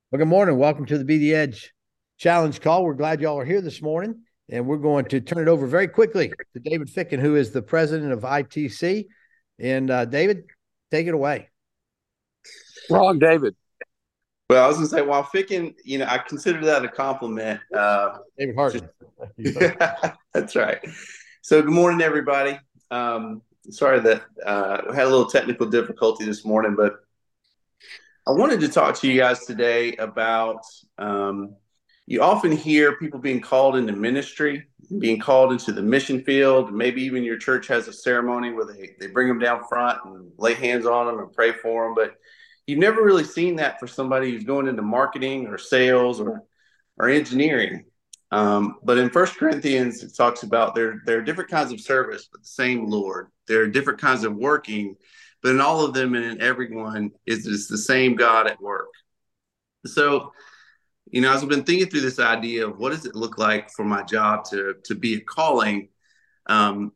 Well, good morning. Welcome to the Be the Edge Challenge Call. We're glad y'all are here this morning, and we're going to turn it over very quickly to David Ficken, who is the president of ITC. And David, take it away. Wrong, David. Well, I was going to say, while Ficken, I consider that a compliment. David Just Hartman. that's right. So, good morning, everybody. Sorry that we had a little technical difficulty this morning, but I wanted to talk to you guys today about you often hear people being called into ministry, being called into the mission field. Maybe even your church has a ceremony where they bring them down front and lay hands on them and pray for them. But you've never really seen that for somebody who's going into marketing or sales or engineering. But in First Corinthians, it talks about there are different kinds of service, but the same Lord. There are different kinds of working, but in all of them and in everyone is the same God at work. So, as I've been thinking through this idea of what does it look like for my job to be a calling, um,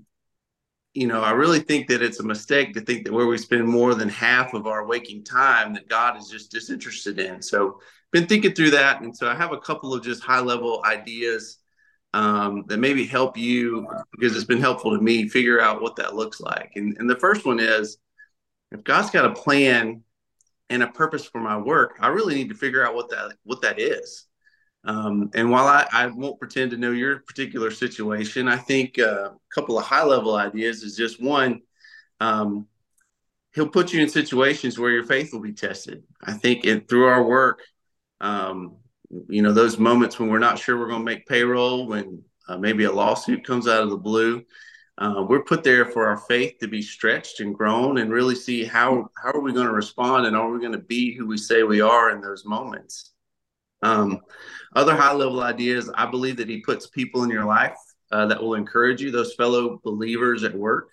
I really think that it's a mistake to think that where we spend more than half of our waking time that God is just disinterested in. So, been thinking through that, and so I have a couple of just high level ideas that maybe help you because it's been helpful to me figure out what that looks like. And the first one is if God's got a plan and a purpose for my work, I really need to figure out what that is. And while I won't pretend to know your particular situation, I think a couple of high level ideas is just one, um, he'll put you in situations where your faith will be tested. I think through our work, um, those moments when we're not sure we're going to make payroll, when maybe a lawsuit comes out of the blue, we're put there for our faith to be stretched and grown and really see how are we going to respond and are we going to be who we say we are in those moments. Um, Other high level ideas, I believe that he puts people in your life that will encourage you, those fellow believers at work.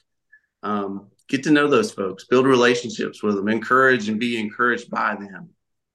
Get to know those folks, build relationships with them, encourage and be encouraged by them.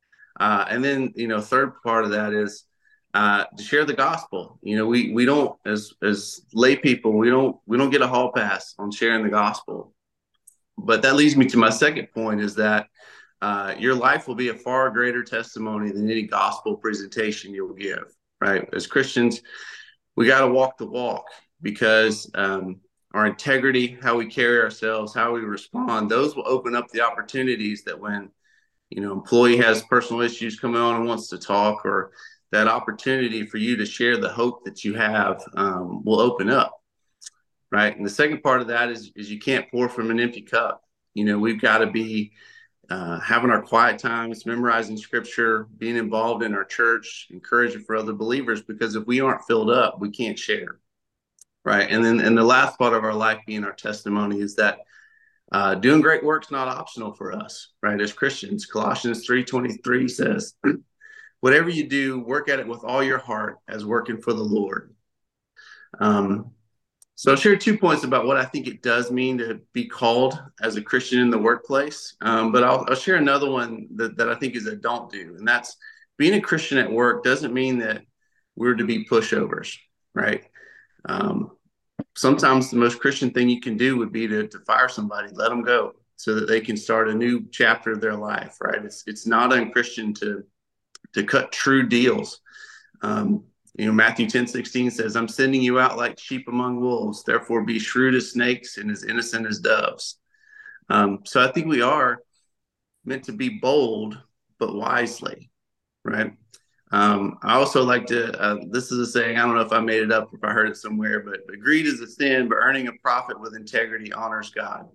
And then, third part of that is to share the gospel. We don't as lay people we don't get a hall pass on sharing the gospel. But that leads me to my second point is that your life will be a far greater testimony than any gospel presentation you'll give. Right? As Christians, we got to walk the walk because our integrity, how we carry ourselves, how we respond, those will open up the opportunities that when employee has personal issues coming on and wants to talk, or that opportunity for you to share the hope that you have will open up, right? And the second part of that is you can't pour from an empty cup. We've got to be having our quiet times, memorizing scripture, being involved in our church, encouraging for other believers, because if we aren't filled up, we can't share, right? And the last part of our life being our testimony is that doing great work's not optional for us, right? As Christians, Colossians 3:23 says, "Whatever you do, work at it with all your heart as working for the Lord." Um, so I'll share 2 points about what I think it does mean to be called as a Christian in the workplace. But I'll share another one that I think is a don't do, and that's being a Christian at work doesn't mean that we're to be pushovers, right? Um, Sometimes the most Christian thing you can do would be to fire somebody, let them go so that they can start a new chapter of their life, right? It's not unchristian to cut true deals. Matthew 10:16 says, "I'm sending you out like sheep among wolves, therefore be shrewd as snakes and as innocent as doves." So I think we are meant to be bold, but wisely, right? I also like to, this is a saying, I don't know if I made it up or if I heard it somewhere, but greed is a sin, but earning a profit with integrity honors God.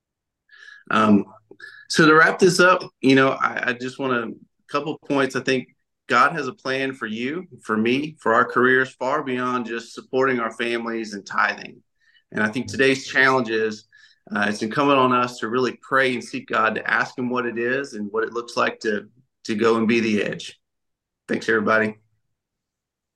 Um, so to wrap this up, I just want a couple of points. I think God has a plan for you, for me, for our careers far beyond just supporting our families and tithing. And I think today's challenge is it's incumbent on us to really pray and seek God to ask him what it is and what it looks like to go and be the edge. Thanks, everybody.